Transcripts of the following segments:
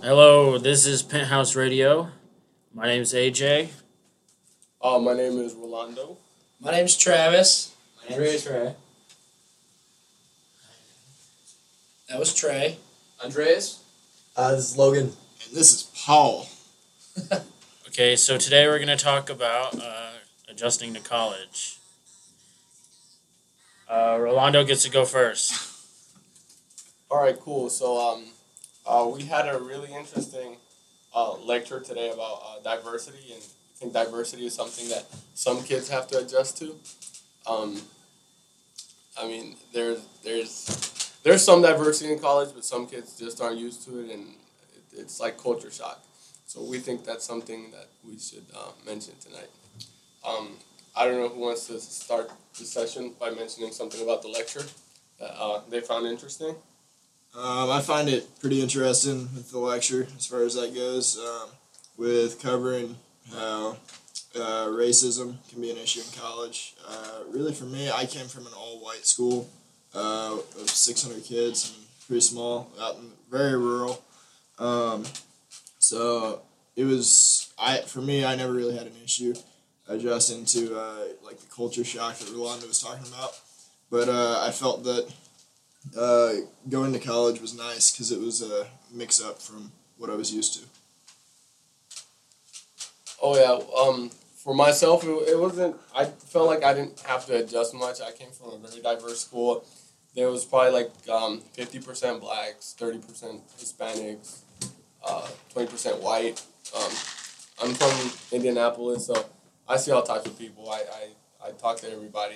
Hello, this is Penthouse Radio. My name is AJ. My name is Rolando. My name's Travis. My name is Trey. That was Trey. Andreas. This is Logan. And this is Paul. Okay, so today we're going to talk about adjusting to college. Rolando gets to go first. All right, cool. So we had a really interesting lecture today about diversity, and I think diversity is something that some kids have to adjust to. I mean, there's some diversity in college, but some kids just aren't used to it, and it's like culture shock. So we think that's something that we should mention tonight. I don't know who wants to start the session by mentioning something about the lecture that they found interesting. I find it pretty interesting with the lecture as far as that goes, with covering how racism can be an issue in college. Really, for me, I came from an all-white school of 600 kids, and pretty small, out in very rural. So it was for me. I never really had an issue adjusting to like the culture shock that Rolando was talking about, but I felt that going to college was nice because it was a mix up from what I was used to. Oh yeah. For myself, it wasn't. I felt like I didn't have to adjust much. I came from a very diverse school. There was probably like 50% blacks, 30% Hispanics, 20% white. I'm from Indianapolis, so I see all types of people. I talk to everybody.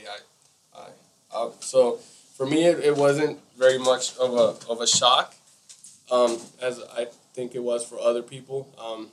So for me, it wasn't very much of a shock, as I think it was for other people.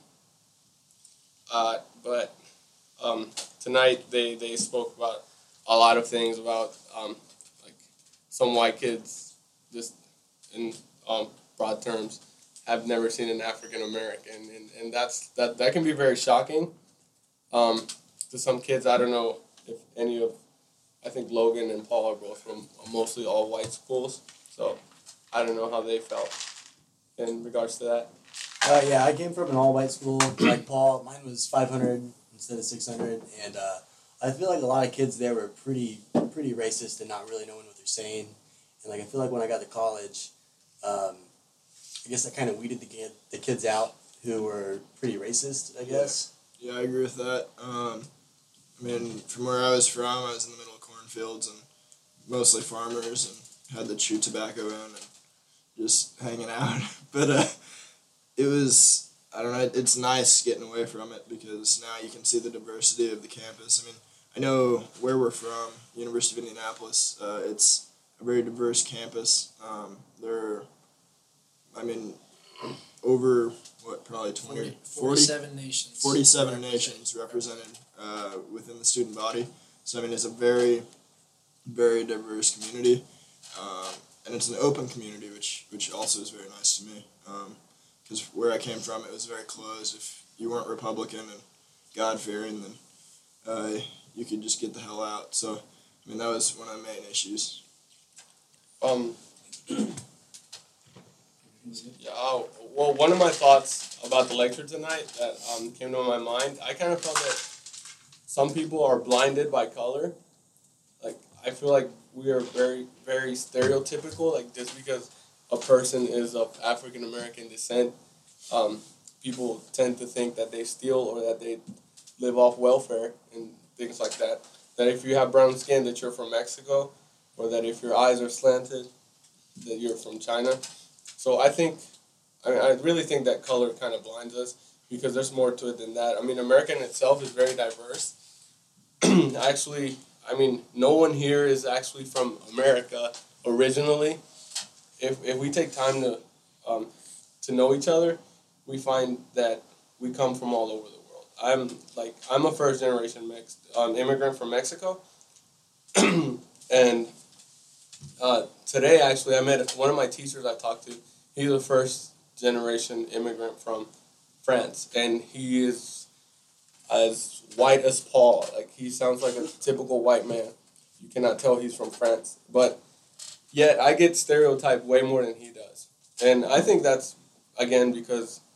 But tonight they spoke about a lot of things about like some white kids, just in broad terms, have never seen an African American, and that can be very shocking to some kids. I don't know if any of, I think Logan and Paul are both from mostly all white schools, so I don't know how they felt in regards to that. Yeah, I came from an all-white school like Paul. Mine was 500 instead of 600, and I feel like a lot of kids there were pretty racist and not really knowing what they're saying. And like I feel like when I got to college, I guess I kind of weeded the kids out who were pretty racist, I guess. Yeah, I agree with that. I mean, from where I was in the middle of cornfields and mostly farmers, and had to chew tobacco in and just hanging out. But it was, I don't know, it's nice getting away from it because now you can see the diversity of the campus. I mean, I know where we're from, University of Indianapolis, it's a very diverse campus. Over, probably 47 nations. 47 nations represented within the student body. So, I mean, it's a very, very diverse community. And it's an open community, which also is very nice to me. Because where I came from, it was very closed. If you weren't Republican and God-fearing, then you could just get the hell out. So, I mean, that was one of the main issues. Yeah, well, one of my thoughts about the lecture tonight that came to my mind, I kind of felt that some people are blinded by color. Like, I feel like we are very, very stereotypical. Like, just because a person is of African American descent, people tend to think that they steal or that they live off welfare and things like that. That if you have brown skin, that you're from Mexico, or that if your eyes are slanted, that you're from China. So I really think that color kind of blinds us because there's more to it than that. I mean, America in itself is very diverse. Actually, I mean, no one here is actually from America originally. If we take time to know each other, we find that we come from all over the world. I'm a first generation immigrant from Mexico, and today actually I met one of my teachers I talked to. He's a first generation immigrant from France, and he is as white as Paul. Like, he sounds like a typical white man. You cannot tell he's from France, but yet I get stereotyped way more than he does. And I think that's, again, because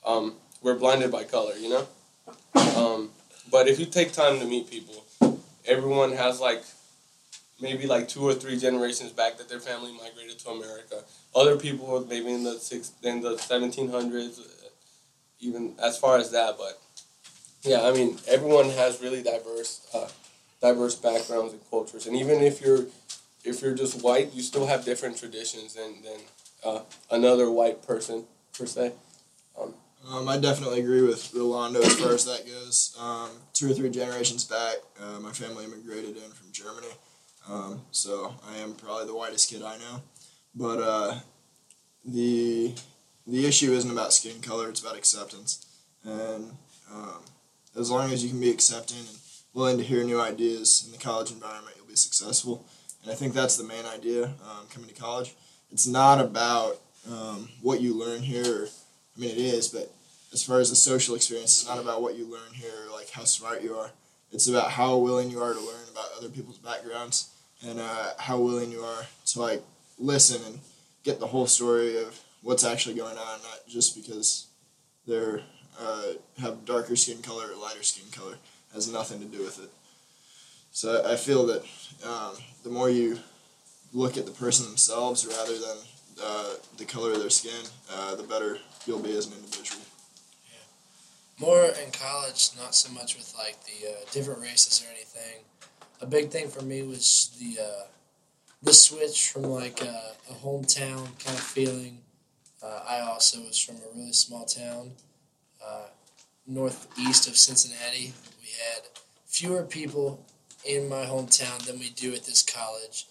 we're blinded by color, you know. But if you take time to meet people, everyone has like maybe like 2 or 3 generations back that their family migrated to America. Other people were maybe in the 1700s, even as far as that. But yeah, I mean, everyone has really diverse backgrounds and cultures, and even if you're just white, you still have different traditions than another white person per se. I definitely agree with Rolando as far as that goes. 2 or 3 generations back, my family immigrated in from Germany, so I am probably the whitest kid I know. But the issue isn't about skin color; it's about acceptance. And as long as you can be accepting and willing to hear new ideas in the college environment, you'll be successful. And I think that's the main idea coming to college. It's not about what you learn here. I mean, it is, but as far as the social experience, it's not about what you learn here or like how smart you are. It's about how willing you are to learn about other people's backgrounds and how willing you are to like listen and get the whole story of what's actually going on, not just because they're have darker skin color or lighter skin color. It has nothing to do with it. So I feel that the more you look at the person themselves rather than the color of their skin, the better you'll be as an individual. More in college, not so much with like the different races or anything. A big thing for me was the switch from like a hometown kind of feeling. I also was from a really small town, northeast of Cincinnati. We had fewer people in my hometown than we do at this college.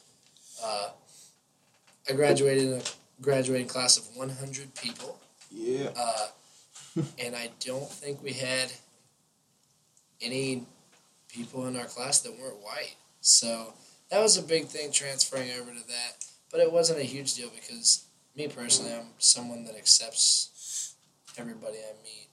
I graduated in a graduating class of 100 people. Yeah. And I don't think we had any people in our class that weren't white. So that was a big thing transferring over to that. But it wasn't a huge deal because me personally, I'm someone that accepts everybody I meet.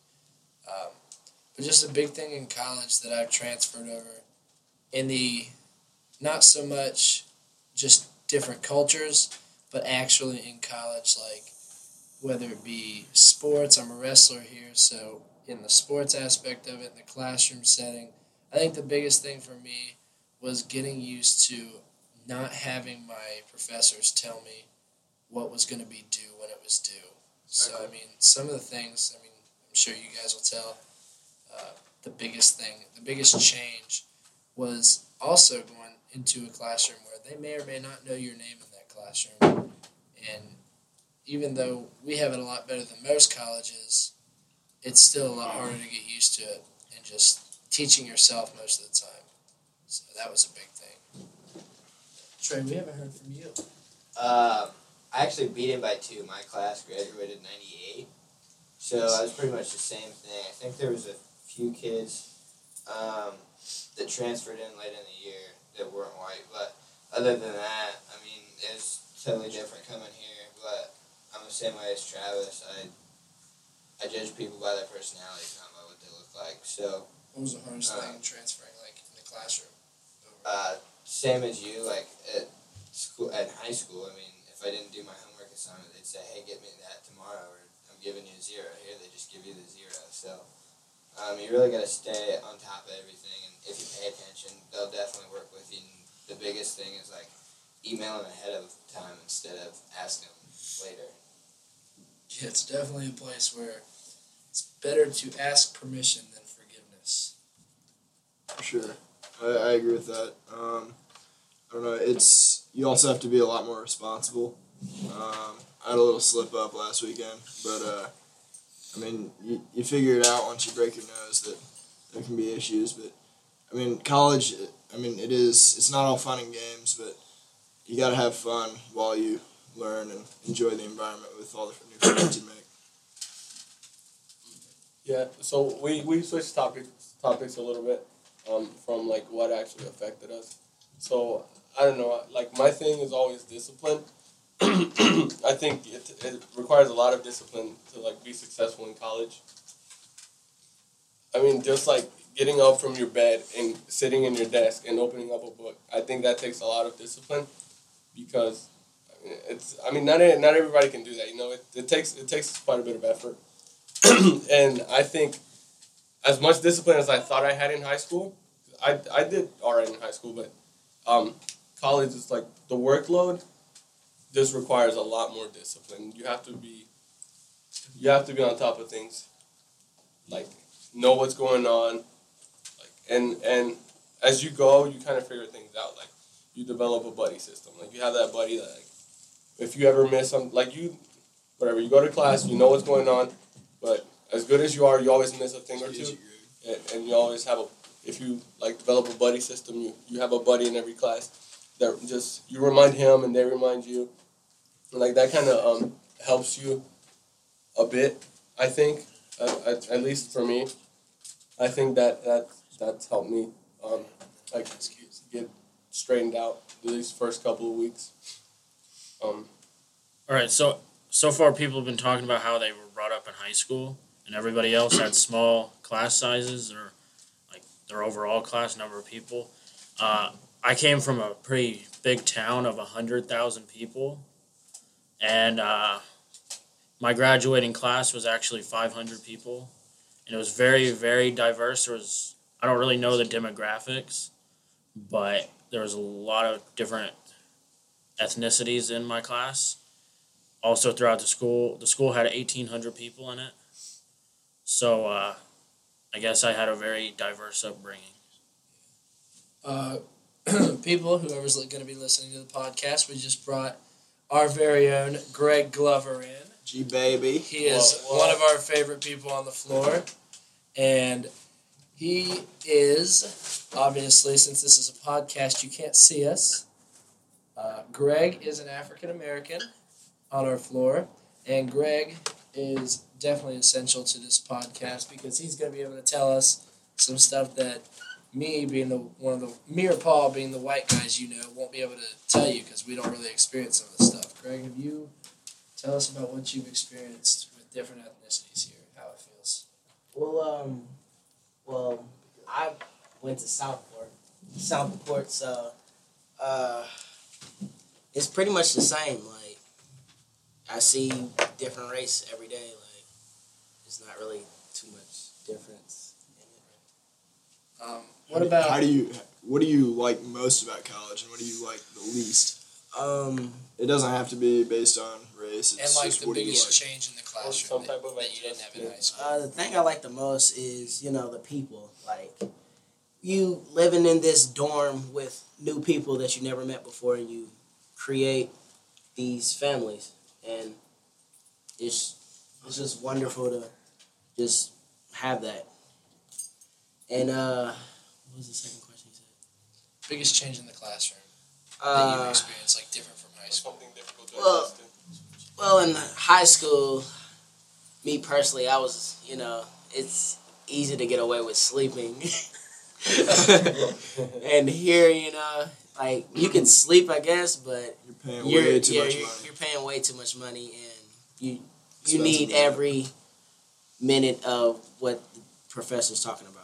But just a big thing in college that I've transferred over in the not so much just different cultures, but actually in college, like whether it be sports, I'm a wrestler here, so in the sports aspect of it, in the classroom setting, I think the biggest thing for me was getting used to not having my professors tell me what was going to be due when it was due. So, I mean, some of the things, I mean, I'm sure you guys will tell, the biggest change was also going into a classroom where they may or may not know your name in that classroom. And even though we have it a lot better than most colleges, it's still a lot harder to get used to it and just teaching yourself most of the time. So that was a big thing. Trey, we haven't heard from you. I actually beat him by 2. My class graduated in 98. So I was pretty much the same thing. I think there was a few kids that transferred in late in the year that weren't white. But other than that, I mean, it's totally different coming here. But I'm the same way as Travis. I judge people by their personalities, not by what they look like. So What was the hardest thing transferring, like, in the classroom? same as you, like at school, at high school. I mean, if I didn't do my homework assignment, they'd say, "Hey, get me that tomorrow," or "I'm giving you a 0." Here, they just give you the 0. So you really got to stay on top of everything, and if you pay attention, they'll definitely work with you. And the biggest thing is like email them ahead of time instead of asking them later. Yeah, it's definitely a place where it's better to ask permission than forgiveness. For sure. I agree with that. I don't know. You also have to be a lot more responsible. I had a little slip up last weekend, but I mean, you figure it out once you break your nose that there can be issues. But I mean, college. I mean, it's not all fun and games, but you got to have fun while you learn and enjoy the environment with all the new friends you make. Yeah, so we switched topics a little bit from like what actually affected us. So I don't know, like my thing is always discipline. I think it requires a lot of discipline to like be successful in college. I mean, just like getting up from your bed and sitting in your desk and opening up a book. I think that takes a lot of discipline because not everybody can do that. You know, it takes quite a bit of effort. and I think as much discipline as I thought I had in high school, I did all right in high school, but college is like the workload just requires a lot more discipline. You have to be on top of things, like know what's going on, like and as you go, you kind of figure things out. Like you develop a buddy system. Like you have that buddy that like if you ever miss some like you go to class, you know what's going on, but as good as you are, you always miss a thing or two, and you always have if you like develop a buddy system, you have a buddy in every class that just you remind him and they remind you, and like that kind of helps you a bit. I think at least for me, I think that's helped me like get straightened out these first couple of weeks. All right, so far people have been talking about how they were brought up in high school, and everybody else had small class sizes or like their overall class number of people. I came from a pretty big town of 100,000 people, and my graduating class was actually 500 people, and it was very, very diverse. I don't really know the demographics, but there was a lot of different ethnicities in my class. Also throughout the school had 1,800 people in it. So I guess I had a very diverse upbringing. People, whoever's going to be listening to the podcast, we just brought our very own Greg Glover in. G-Baby. He is one of our favorite people on the floor. And he is, obviously, since this is a podcast, you can't see us. Greg is an African American on our floor. And Greg is definitely essential to this podcast because he's going to be able to tell us some stuff that me or Paul being the white guys, won't be able to tell you because we don't really experience some of this stuff. Greg, have you tell us about what you've experienced with different ethnicities here, how it feels? Well, I went to Southport, so it's pretty much the same. Like, I see different race every day. Like, it's not really too much difference in it. What do you like most about college, and what do you like the least? It doesn't have to be based on race. It's and like just the what do you biggest like? change in the classroom that you didn't have in high school. The thing I like the most is, the people. Like, you living in this dorm with new people that you never met before, and you create these families, and it's just wonderful to just have that. And what was the second question you said? Biggest change in the classroom that you've experienced, like different from high school. Something difficult to adjust to. Well, in high school, me personally, I was, it's easy to get away with sleeping. And here, like, you can sleep, I guess, but You're paying way too much money. You're paying way too much money, and you need every minute of what the professor's talking about.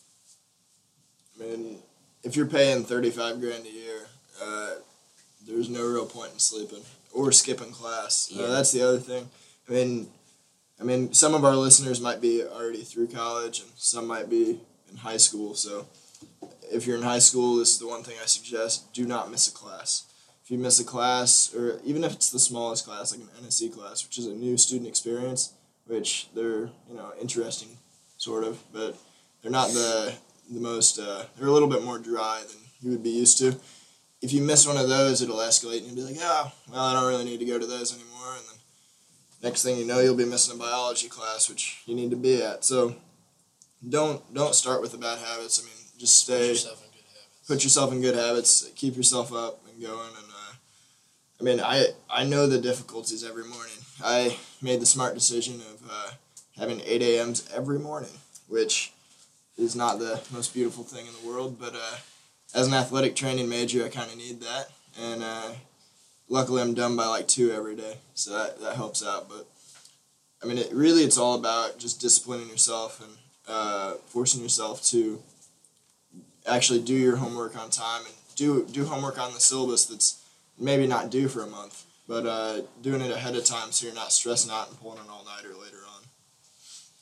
I mean, if you're paying $35,000 a year, there's no real point in sleeping or skipping class. Yeah. That's the other thing. I mean, some of our listeners might be already through college, and some might be in high school. So, if you're in high school, this is the one thing I suggest: do not miss a class. If you miss a class, or even if it's the smallest class, like an NSE class, which is a new student experience, which they're interesting, sort of, but they're not the most. They're a little bit more dry than you would be used to. If you miss one of those, it'll escalate, and you'll be like, oh, well, I don't really need to go to those anymore. And then next thing you know, you'll be missing a biology class, which you need to be at. So don't start with the bad habits. I mean, just put yourself in good habits, keep yourself up and going. And I know the difficulties every morning. I made the smart decision of having 8 a.m.s every morning, which is not the most beautiful thing in the world, but as an athletic training major, I kind of need that, and luckily I'm done by like 2 every day, so that helps out. But I mean, it's all about just disciplining yourself and forcing yourself to actually do your homework on time and do homework on the syllabus that's maybe not due for a month, but doing it ahead of time so you're not stressing out and pulling an all-nighter later on.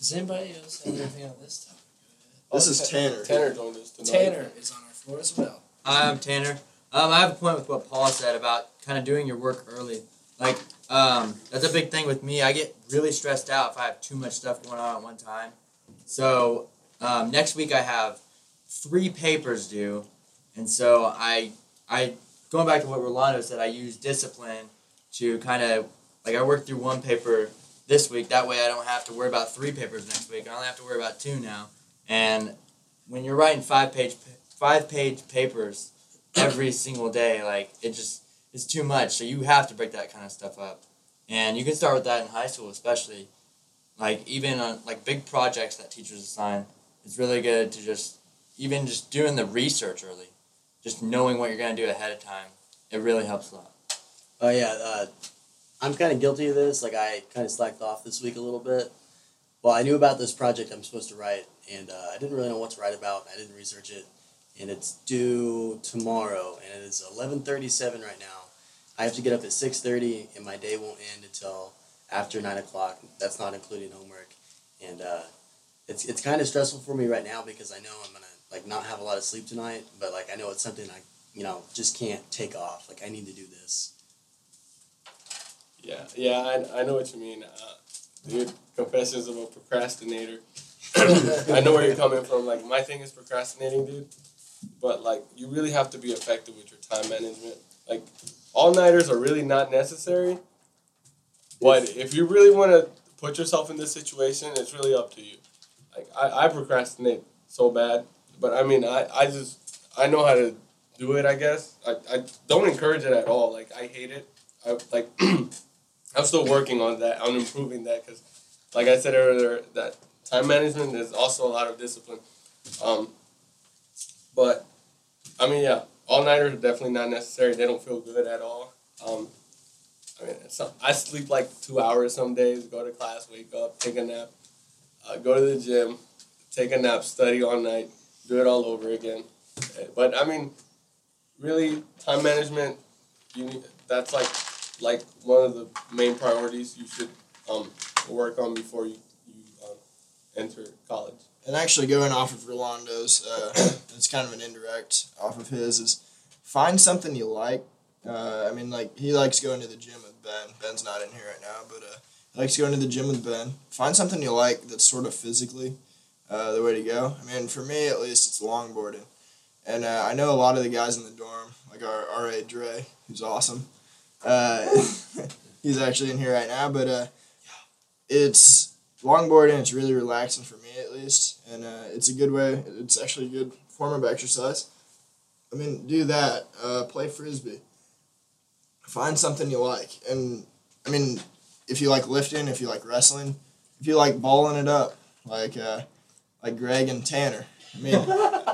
Does anybody else have anything on this topic? This is Tanner. Tanner joined us tonight. Tanner is on our floor as well. Hi, I'm Tanner. I have a point with what Paul said about kind of doing your work early. Like, that's a big thing with me. I get really stressed out if I have too much stuff going on at one time. So, next week I have 3 papers due. And so I going back to what Rolando said, I use discipline to kind of, like, I work through 1 paper this week. That way I don't have to worry about 3 papers next week. I only have to worry about 2 now. And when you're writing 5-page papers every single day, like, it's too much. So you have to break that kind of stuff up. And you can start with that in high school, especially. Like, even on, like, big projects that teachers assign, it's really good to just doing the research early. Just knowing what you're going to do ahead of time. It really helps a lot. Oh, yeah. I'm kind of guilty of this. Like, I kind of slacked off this week a little bit. Well, I knew about this project I'm supposed to write, and I didn't really know what to write about. I didn't research it, and it's due tomorrow, and it is 11:37 right now. I have to get up at 6:30, and my day won't end until after 9 o'clock. That's not including homework, and it's kind of stressful for me right now because I know I'm gonna like not have a lot of sleep tonight. But like I know it's something I just can't take off. Like I need to do this. Yeah, I know what you mean. Dude, confessions of a procrastinator. I know where you're coming from. Like, my thing is procrastinating, dude. But, like, you really have to be effective with your time management. Like, all-nighters are really not necessary. But if you really want to put yourself in this situation, it's really up to you. Like, I procrastinate so bad. But, I mean, I know how to do it, I guess. I don't encourage it at all. Like, I hate it. I'm still working on that, on improving that, because, like I said earlier, that time management is also a lot of discipline. But, I mean, yeah, all-nighters are definitely not necessary. They don't feel good at all. I sleep like 2 hours some days, go to class, wake up, take a nap, go to the gym, take a nap, study all night, do it all over again. But, I mean, really, time management, that's like one of the main priorities you should work on before you enter college. And actually going off of Rolando's, it's kind of an indirect off of his, is find something you like. He likes going to the gym with Ben. Ben's not in here right now, but he likes going to the gym with Ben. Find something you like that's sort of physically the way to go. I mean, for me, at least, it's longboarding. And I know a lot of the guys in the dorm, like our R.A. Dre, who's awesome. He's actually in here right now, but it's longboarding. It's really relaxing for me, at least, and it's a good way. It's actually a good form of exercise. I mean, do that. Play frisbee. Find something you like, and I mean, if you like lifting, if you like wrestling, if you like balling it up, like Greg and Tanner. I mean,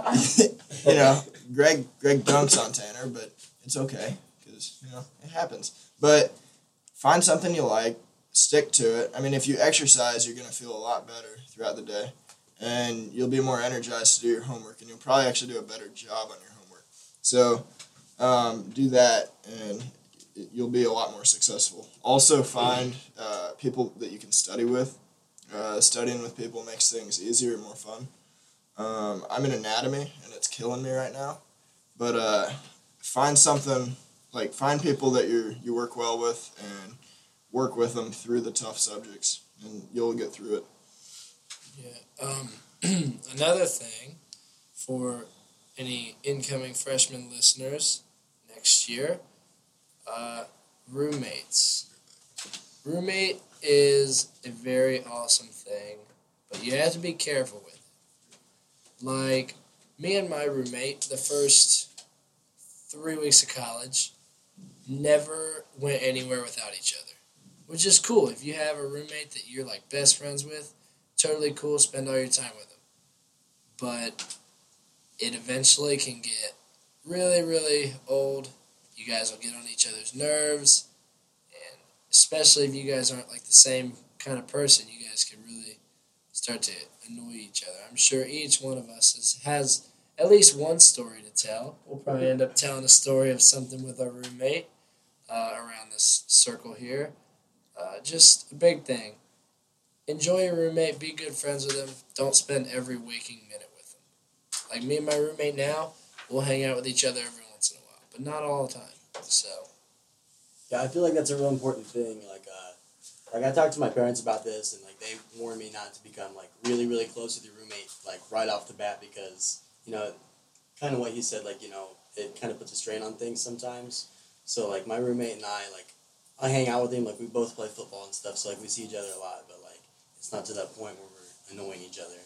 Greg dunks on Tanner, but it's okay. It happens. But find something you like, stick to it. I mean, if you exercise, you're going to feel a lot better throughout the day, and you'll be more energized to do your homework, and you'll probably actually do a better job on your homework. So do that, and you'll be a lot more successful. Also find people that you can study with. Studying with people makes things easier and more fun. I'm in anatomy, and it's killing me right now. But find something... Like, find people that you work well with and work with them through the tough subjects, and you'll get through it. Yeah. Another thing for any incoming freshman listeners next year, roommates. Roommate is a very awesome thing, but you have to be careful with it. Like, me and my roommate, the first 3 weeks of college, never went anywhere without each other, which is cool. If you have a roommate that you're like best friends with, totally cool, spend all your time with them. But it eventually can get really, really old. You guys will get on each other's nerves, and especially if you guys aren't like the same kind of person, you guys can really start to annoy each other. I'm sure each one of us has at least one story to tell. We'll probably end up telling a story of something with our roommate around this circle here. Just a big thing. enjoy your roommate, be good friends with them. Don't spend every waking minute with them. Like me and my roommate now, we'll hang out with each other every once in a while, but not all the time. So Yeah, I feel like that's a real important thing. Like I talked to my parents about this, and like they warned me not to become like really, really close with your roommate like right off the bat because kind of what he said, like it kind of puts a strain on things sometimes. So like my roommate and I hang out with him, like we both play football and stuff, so like we see each other a lot, but like it's not to that point where we're annoying each other.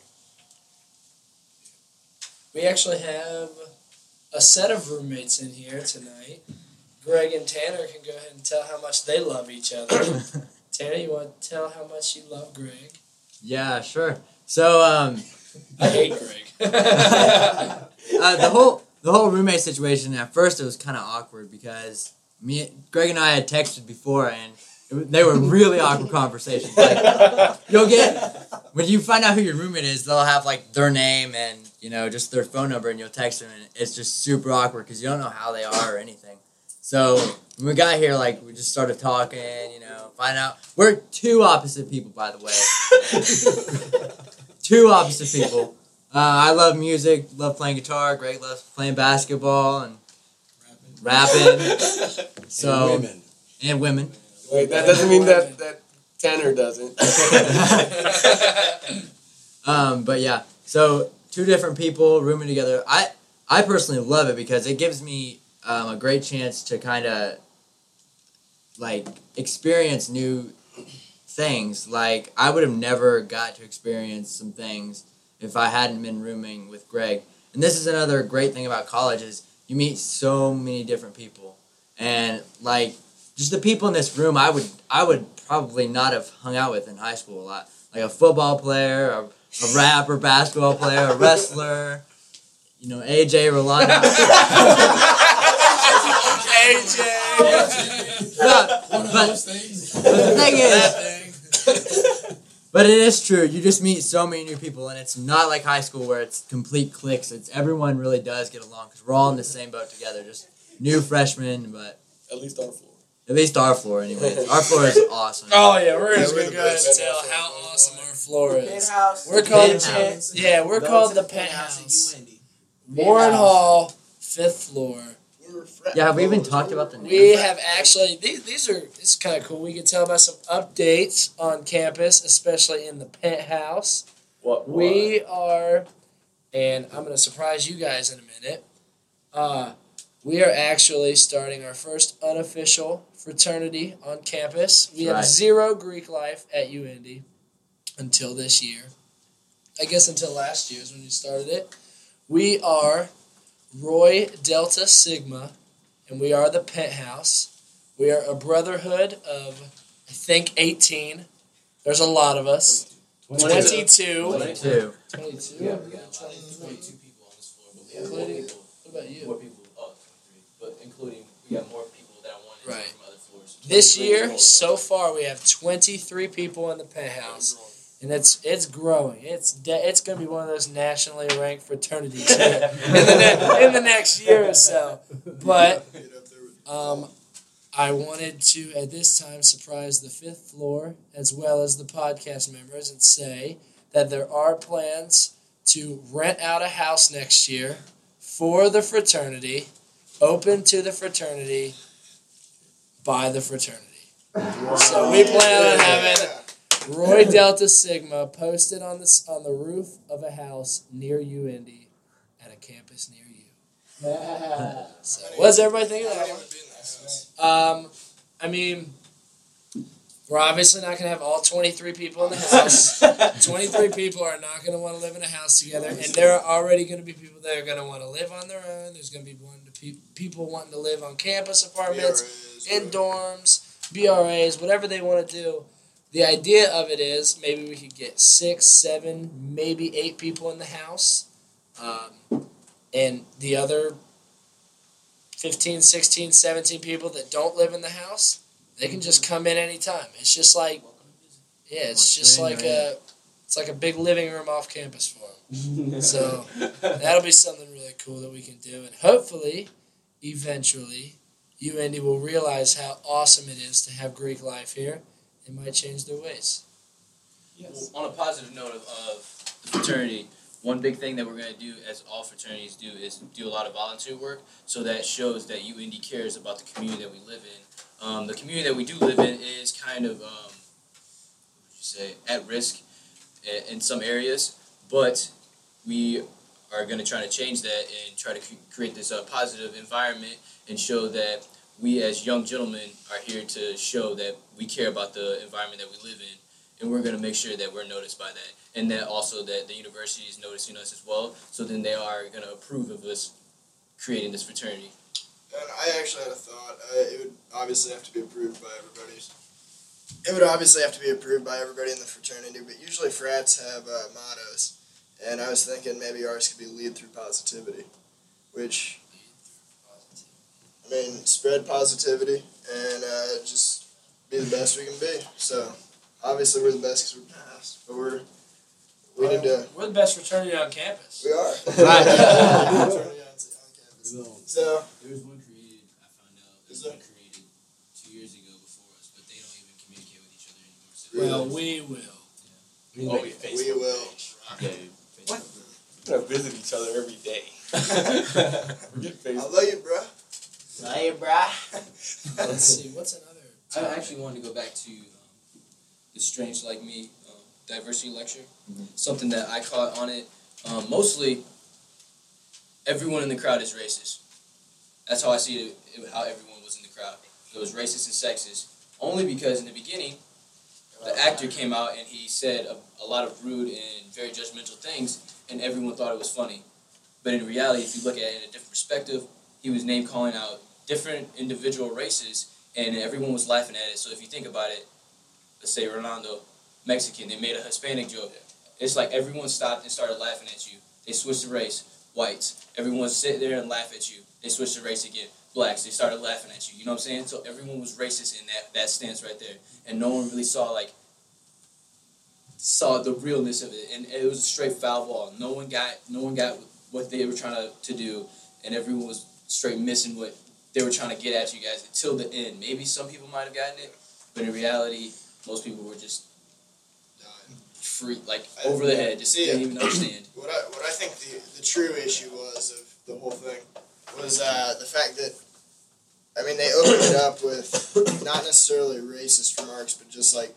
we actually have a set of roommates in here tonight. Greg and Tanner can go ahead and tell how much they love each other. Tanner, you want to tell how much you love Greg? Yeah, sure. So I hate Greg. the whole roommate situation, at first it was kind of awkward because Greg and I had texted before, and they were really awkward conversations. Like, you'll get, when you find out who your roommate is, they'll have like their name and just their phone number, and you'll text them, and it's just super awkward because you don't know how they are or anything. So when we got here, like we just started talking, find out we're two opposite people, by the way. Two opposite people. I love music, love playing guitar. Greg loves playing basketball and rapping. So and women. Wait, that doesn't mean that Tanner doesn't. But yeah, so two different people rooming together. I personally love it because it gives me a great chance to kind of like experience new things. Like I would have never got to experience some things if I hadn't been rooming with Greg. And this is another great thing about college is you meet so many different people, and like just the people in this room I would probably not have hung out with in high school a lot. Like a football player, a rapper, basketball player, a wrestler, AJ Rolando. AJ. But the thing is, but it is true. You just meet so many new people, and it's not like high school where it's complete cliques. It's everyone really does get along because we're all in the same boat together. Just new freshmen, but At least our floor. at least our floor, anyways. Our floor is awesome. Oh yeah, we're just we're gonna the go ahead best. and tell how awesome our floor is. Penthouse. We're called Penthouse. we're Go called to the Penthouse Penthouse. at UIndy. Warren Penthouse. Hall, 5th floor. Yeah, have we even talked about the name? We have actually this is kind of cool. We can tell about some updates on campus, especially in the Penthouse. What? We are, and I'm going to surprise you guys in a minute. We are actually starting our first unofficial fraternity on campus. We have Right. 0 Greek life at UIndy until this year. I guess until last year is when we started it. We are Roy Delta Sigma, and we are the Penthouse. We are a brotherhood of, I think, 18. There's a lot of us. 22. 22. 22? Yeah, we got 22 people on this floor, but we have more people. What about you? More people, 23, but including we got more people that want in Right. from other floors. This 23 year, total. so far, we have 23 people in the Penthouse, and it's growing. It's going to be one of those nationally ranked fraternities here in the next year or so. But I wanted to, at this time, surprise the 5th floor as well as the podcast members and say that there are plans to rent out a house next year for the fraternity, open to the fraternity, by the fraternity. So we plan on having Roy Delta Sigma posted on the roof of a house near UIndy at a campus near you. So, what's everybody thinking of that one? I mean, we're obviously not going to have all 23 people in the house. 23 people are not going to want to live in a house together, and there are already going to be people that are going to want to live on their own. There's going to be people wanting to live on campus apartments, in dorms, BRAs, whatever they want to do. The idea of it is maybe we could get 6, 7, maybe 8 people in the house, and the other 15, 16, 17 people that don't live in the house, they can just come in anytime. It's just like, it's just like a big living room off campus for them. So that'll be something really cool that we can do, and hopefully, eventually, UIndy will realize how awesome it is to have Greek life here. They might change their ways. Yes. Well, on a positive note of the fraternity, one big thing that we're going to do, as all fraternities do, is do a lot of volunteer work, so that shows that UIndy cares about the community that we live in. The community that we do live in is kind of, what would you say, at risk in some areas, but we are going to try to change that and try to create this positive environment and show that we as young gentlemen are here to show that we care about the environment that we live in, and we're going to make sure that we're noticed by that, and that also that the university is noticing us as well, so then they are going to approve of us creating this fraternity. And I actually had a thought. It would obviously have to be approved by everybody. It would obviously have to be approved by everybody in the fraternity, but usually frats have mottos. And I was thinking maybe ours could be lead through positivity, which, I mean, spread positivity and just be the best we can be. So, obviously we're the best because we're past, but we need to... We're the best fraternity on campus. We are. Right. So, There was one created, I found out, Is there there? was one created 2 years ago before us, but they don't even communicate with each other anymore. So Well, we will. we will. We're gonna visit each other every day. Get I Facebook. love you, bro. Hey, brah. Let's see, what's another I topic? actually wanted to go back to the Strange Like Me diversity lecture. Something that I caught on it. Mostly, everyone in the crowd is racist. That's how I see it, how everyone was in the crowd. It was racist and sexist. Only because in the beginning, the actor came out and he said a lot of rude and very judgmental things, and everyone thought it was funny. But in reality, if you look at it in a different perspective, he was name calling out different individual races, and everyone was laughing at it. So if you think about it, let's say Ronaldo, Mexican, they made a Hispanic joke. It's like everyone stopped and started laughing at you. They switched the race, whites. Everyone sit there and laugh at you. They switched the race again. Blacks, they started laughing at you. You know what I'm saying? So everyone was racist in that stance right there. And no one really saw the realness of it. And it was a straight foul ball. No one got what they were trying to do, and everyone was straight missing what they were trying to get at you guys until the end. Maybe some people might have gotten it, but in reality, most people were just free, like over the head, just didn't even understand. What I think the true issue was of the whole thing was the fact that, I mean, they opened it up with not necessarily racist remarks, but just like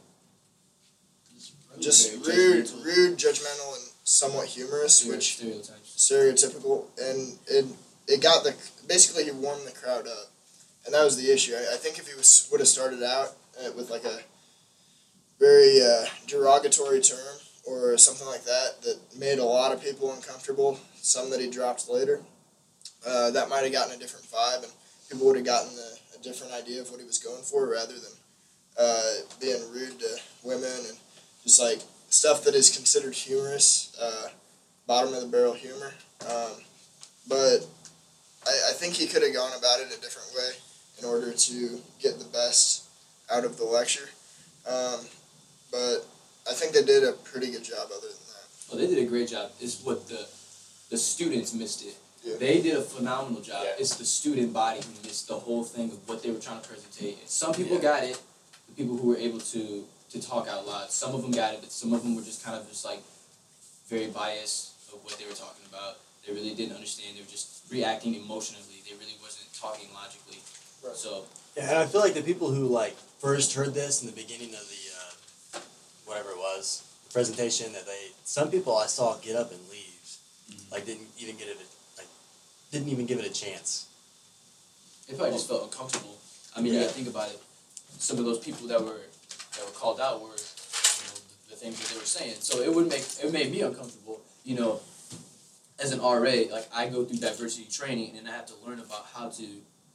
rude, judgmental, and somewhat humorous, which Stereotypes. stereotypical, and it got basically he warmed the crowd up, and that was the issue. I think if he would have started out with like a very derogatory term or something like that made a lot of people uncomfortable, some that he dropped later, that might have gotten a different vibe, and people would have gotten a different idea of what he was going for, rather than being rude to women and just like stuff that is considered humorous, bottom of the barrel humor. But I think he could have gone about it a different way in order to get the best out of the lecture. But I think they did a pretty good job other than that. Well, they did a great job. It's what the students missed it. Yeah. They did a phenomenal job. Yeah. It's the student body who missed the whole thing of what they were trying to present. Some people got it, the people who were able to talk out loud. Some of them got it, but some of them were just kind of just like very biased of what they were talking about. They really didn't understand. They were just reacting emotionally. They really wasn't talking logically. Right. So Yeah, and I feel like the people who like first heard this in the beginning of the whatever it was, the presentation, that some people I saw get up and leave, like didn't even give it a chance. they probably just felt uncomfortable. I mean, you gotta think about it. Some of those people that were called out were, the things that they were saying. So it made me uncomfortable. As an RA, like I go through diversity training and I have to learn about how to,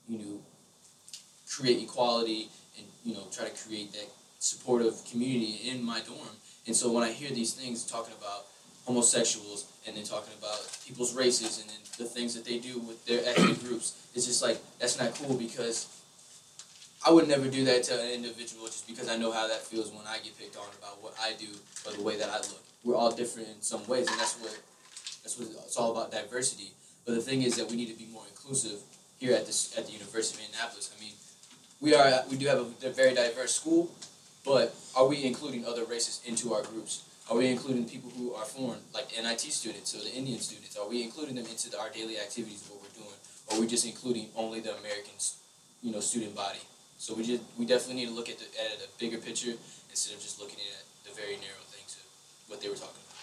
create equality and try to create that supportive community in my dorm. And so when I hear these things talking about homosexuals and then talking about people's races and then the things that they do with their ethnic groups, it's just like, that's not cool, because I would never do that to an individual just because I know how that feels when I get picked on about what I do or the way that I look. We're all different in some ways, and that's what it's all about, diversity. But the thing is that we need to be more inclusive here at the University of Indianapolis. I mean, we do have a very diverse school, But are we including other races into our groups? Are we including people who are foreign, like NIT students or the Indian students? Are we including them into our daily activities of what we're doing? Or are we just including only the American, student body? So we definitely need to look at a bigger picture instead of just looking at the very narrow things of what they were talking about.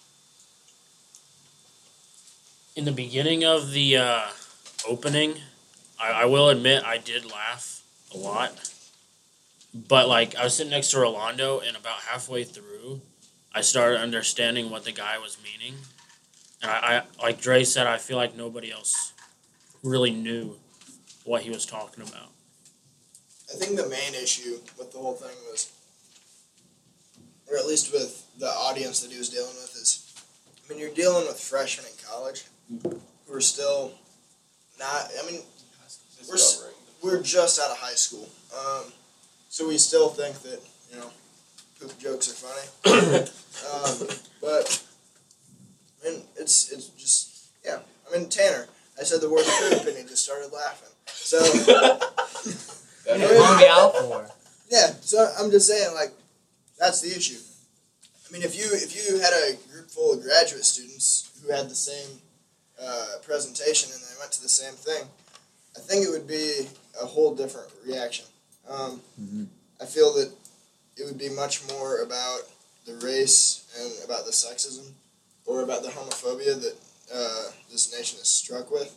In the beginning of the opening, I will admit I did laugh a lot. But, like, I was sitting next to Rolando, and about halfway through, I started understanding what the guy was meaning. And I like Dre said, I feel like nobody else really knew what he was talking about. I think the main issue with the whole thing was, or at least with the audience that he was dealing with, is, I mean, you're dealing with freshmen in college who are still not, I mean, we're just out of high school. So we still think that, poop jokes are funny. But, I mean, it's just, yeah. I mean, Tanner, I said the word poop and he just started laughing. So, What are you calling me out for? yeah, so I'm just saying, like, that's the issue. I mean, if you had a group full of graduate students who had the same presentation and they went to the same thing, I think it would be a whole different reaction. I feel that it would be much more about the race and about the sexism or about the homophobia that this nation is struck with.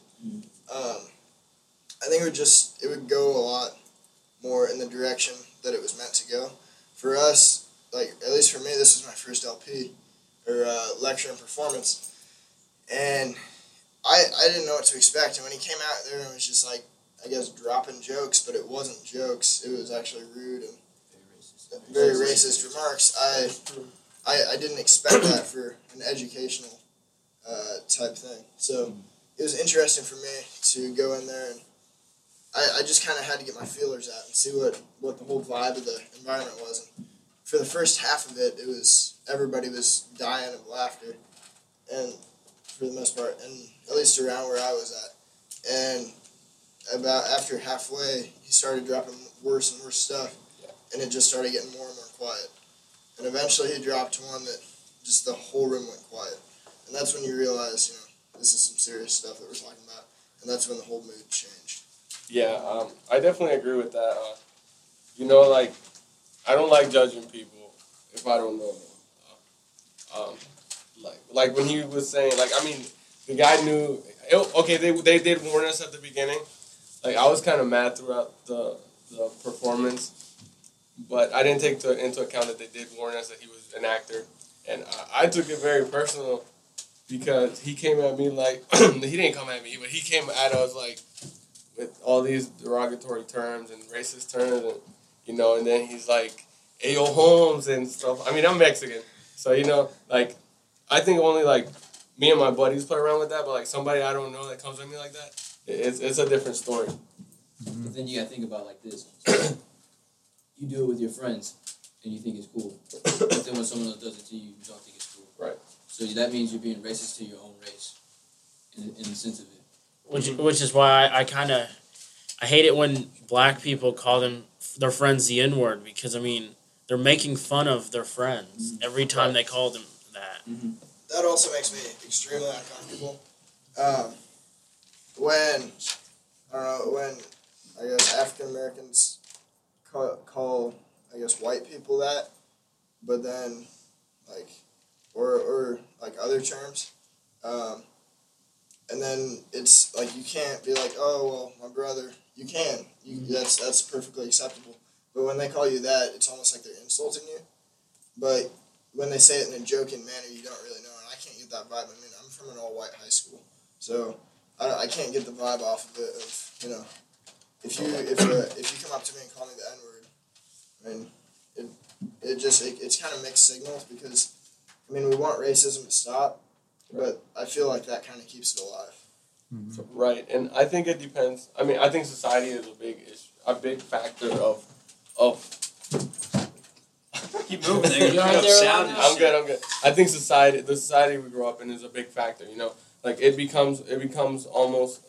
I think it would go a lot more in the direction that it was meant to go. For us, like, at least for me, this was my first LP, or lecture and performance, and I didn't know what to expect, and when he came out there and was just like, I guess, dropping jokes, but it wasn't jokes, it was actually rude and very racist remarks, I didn't expect that for an educational type thing. So it was interesting for me to go in there, and I just kind of had to get my feelers out and see what the whole vibe of the environment was. And for the first half of it, everybody was dying of laughter, and for the most part, and at least around where I was at. And about after halfway, he started dropping worse and worse stuff, and it just started getting more and more quiet. And eventually he dropped one that just the whole room went quiet. And that's when you realize, this is some serious stuff that we're talking about. And that's when the whole mood changed. Yeah, I definitely agree with that. Like, I don't like judging people if I don't know them. Like when he was saying, like, I mean, the guy knew. They did warn us at the beginning. Like, I was kind of mad throughout the performance, but I didn't take into account that they did warn us that he was an actor, and I took it very personal because he came at me like he didn't come at me, but he came at us like with all these derogatory terms and racist terms, and and then he's like, "Ayo Holmes" and stuff. I mean, I'm Mexican, so like, I think only like me and my buddies play around with that, but like somebody I don't know that comes at me like that, it's a different story. But then you gotta think about it like this. You do it with your friends, and you think it's cool. But then when someone else does it to you, you don't think it's cool. Right. So that means you're being racist to your own race, in the sense of it. Which is why I hate it when black people call their friends the N-word, because, I mean, they're making fun of their friends every time they call them that. Mm-hmm. That also makes me extremely uncomfortable. When I guess African Americans call I guess white people that, but then like or like other terms, and then it's like you can't be like, oh well, my brother. You can. That's perfectly acceptable. But when they call you that, it's almost like they're insulting you. But when they say it in a joking manner, you don't really know, and I can't get that vibe. I mean, I'm from an all-white high school, so I can't get the vibe off of it. If you come up to me and call me the N-word, I mean, it's kind of mixed signals, because I mean, we want racism to stop, but I feel like that kind of keeps it alive. Mm-hmm. Right, and I think it depends. I mean, I think society is a big factor of. Keep moving there. You're right there. I'm good. I think the society we grow up in is a big factor. Like it becomes almost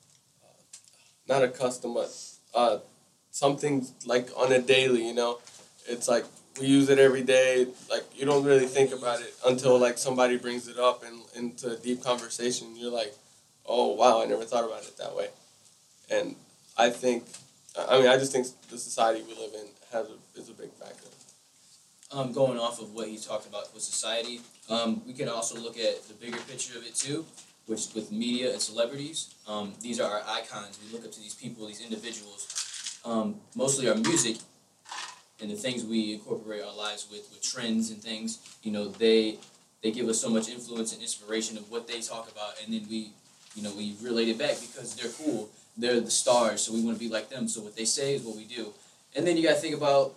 not a custom, but something like on a daily. it's like we use it every day. Like you don't really think about it until like somebody brings it up and into a deep conversation. You're like, oh wow, I never thought about it that way. And I just think the society we live in is a big factor. Going off of what he talked about with society, we can also look at the bigger picture of it too, which with media and celebrities. These are our icons. We look up to these people, these individuals. Mostly our music and the things we incorporate our lives with trends and things. You know, they give us so much influence and inspiration of what they talk about, and then we relate it back because they're cool. They're the stars, so we want to be like them. So what they say is what we do. And then you got to think about.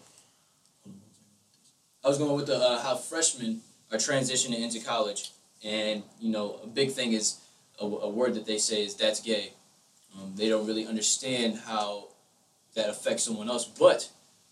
I was going with how freshmen are transitioning into college, and a big thing is a word that they say is "that's gay." They don't really understand how that affects someone else. But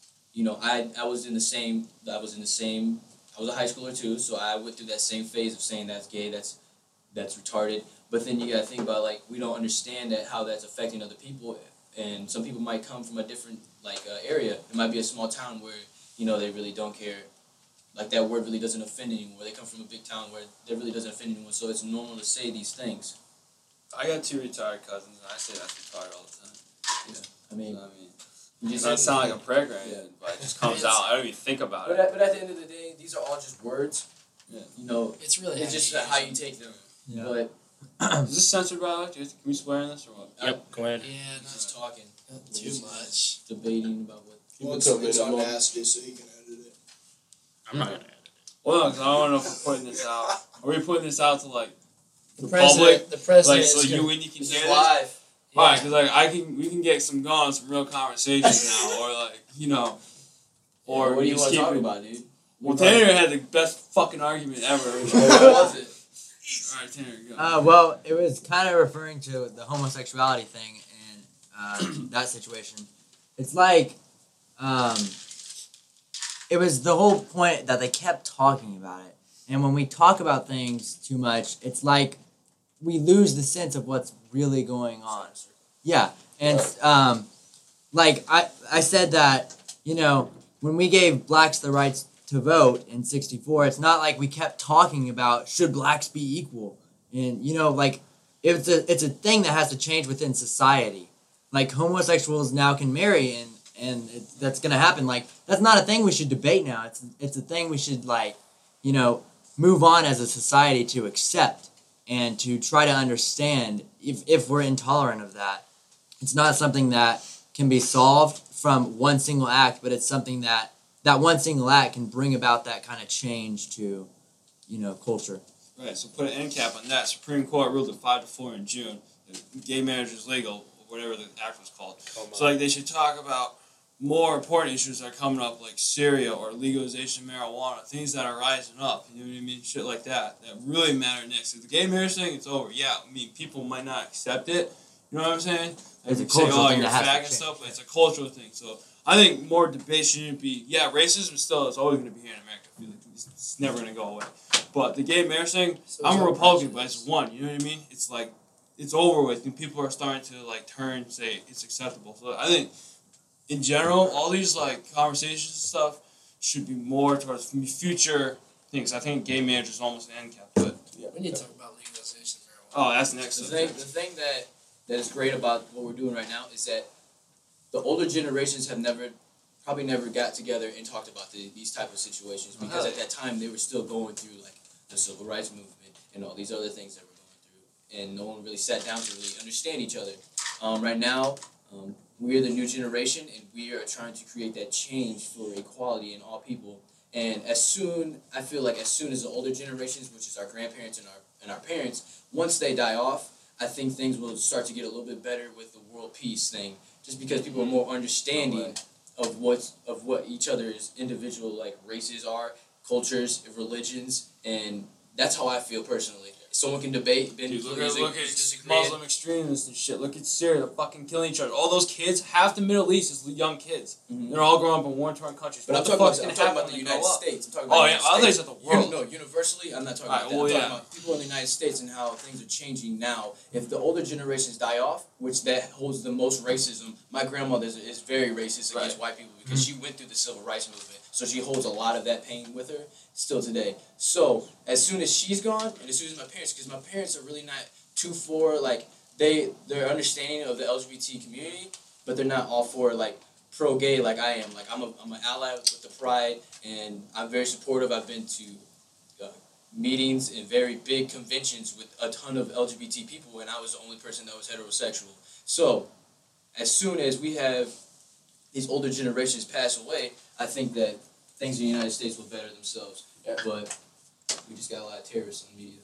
I was in the same. I was a high schooler too, so I went through that same phase of saying that's gay, that's retarded. But then you gotta think about we don't understand how that's affecting other people, and some people might come from a different area. It might be a small town where they really don't care. Like that word really doesn't offend anyone. They come from a big town where that really doesn't offend anyone, so it's normal to say these things. I got 2 retired cousins, and I say that's retarded all the time. Yeah, I mean, you just don't sound like a pregger, but it just comes out. I don't even think about it. But at the end of the day, these are all just words. Yeah. It's really it's just how you take them. Yeah. But is this censored by the way? Can we swear in this or what? Yep, go ahead. Yeah, just talking. Too much. Debating about what. Well, it's on nasty, so he can edit it. I'm not gonna edit it. Well, because I don't know if we're putting this out. Are we putting this out to The public? The president. So is you and you can hear this? Live. Yeah. Right, because we can get some going, some real conversations now, or or what do you want to talk it. about, dude? Well, Tanner had the best fucking argument ever. What was it? All right, Tanner, go. Well, it was kind of referring to the homosexuality thing and that situation. It's like, it was the whole point that they kept talking about it. And when we talk about things too much, it's like we lose the sense of what's really going on. Yeah, and I said that, when we gave blacks the rights to vote in '64, it's not like we kept talking about should blacks be equal, and it's a thing that has to change within society. Like homosexuals now can marry, and that's gonna happen. Like that's not a thing we should debate now. It's a thing we should move on as a society to accept and to try to understand if we're intolerant of that. It's not something that can be solved from one single act, but it's something that one single act can bring about that kind of change to, culture. Right, so put an end cap on that. Supreme Court ruled it 5-4 in June. Gay marriage is legal, or whatever the act was called. So they should talk about more important issues that are coming up, like Syria or legalization of marijuana, things that are rising up. You know what I mean? Shit like that really matter next. If the gay marriage thing, it's over. Yeah, people might not accept it. You know what I'm saying? It's a cultural thing you're that has fag to and change. stuff, but it's a cultural thing. So I think more debate shouldn't be. Yeah, racism still is always going to be here in America. I feel like it's never going to go away. But the gay marriage thing, I'm a Republican, but it's one. You know what I mean? It's like it's over with, and people are starting to turn, say it's acceptable. So I think, in general, all these conversations and stuff should be more towards future things. I think gay marriage is almost an end cap, but We need to talk about legalization of marijuana. oh, that's next. The thing that is great about what we're doing right now is that the older generations have probably never got together and talked about these type of situations because at that time they were still going through the civil rights movement and all these other things that we're going through, and no one really sat down to really understand each other. Right now, we are the new generation, and we are trying to create that change for equality in all people. And I feel like as soon as the older generations, which is our grandparents and our parents, once they die off, I think things will start to get a little bit better with the world peace thing, just because people are more understanding of what each other's individual races are, cultures, religions, and that's how I feel personally. Someone can debate. Dude, look at Muslim extremists and shit. Look at Syria. They're fucking killing each other. All those kids, half the Middle East is young kids. Mm-hmm. They're all growing up in war-torn countries. But I'm talking about the United States. I'm talking about I thought the world. No, universally, I'm not talking about that. I'm talking about people in the United States and how things are changing now. If the older generations die off, which that holds the most racism. My grandmother is very racist against white people because she went through the civil rights movement. So she holds a lot of that pain with her still today. So as soon as she's gone, and as soon as my parents, because my parents are really not too for, like, they're understanding of the LGBT community, but they're not all for, like, pro-gay like I am. Like, I'm an ally with the Pride, and I'm very supportive. I've been to meetings and very big conventions with a ton of LGBT people, and I was the only person that was heterosexual. So as soon as we have these older generations pass away, I think that things in the United States will better themselves. Yeah. But we just got a lot of terrorists on the media.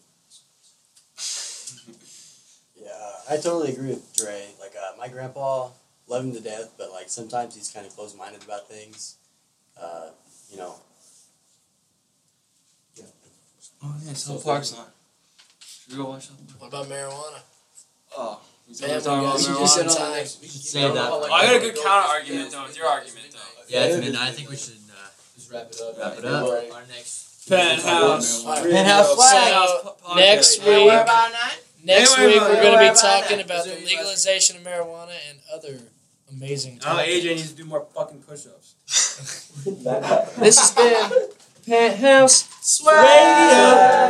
Yeah, I totally agree with Dre. Like, my grandpa, love him to death, but, like, sometimes he's kind of closed-minded about things. You know. Yeah. Oh yeah, South Park's on. Should we go watch South Park? What about marijuana? Oh, Family Guys, you just said on the Save that. Oh, I got a good counter argument though. With your argument though. Yeah, it's midnight. I think we should Just wrap it up. wrap it up. Our next Penthouse. Penthouse flag. Next Podcast. week, about that? next Anyway, week we're anyway, going to be about talking that? about Is the there any legalization of marijuana and other amazing Oh, topics. AJ needs to do more fucking push-ups. This has been Penthouse Swag. Radio.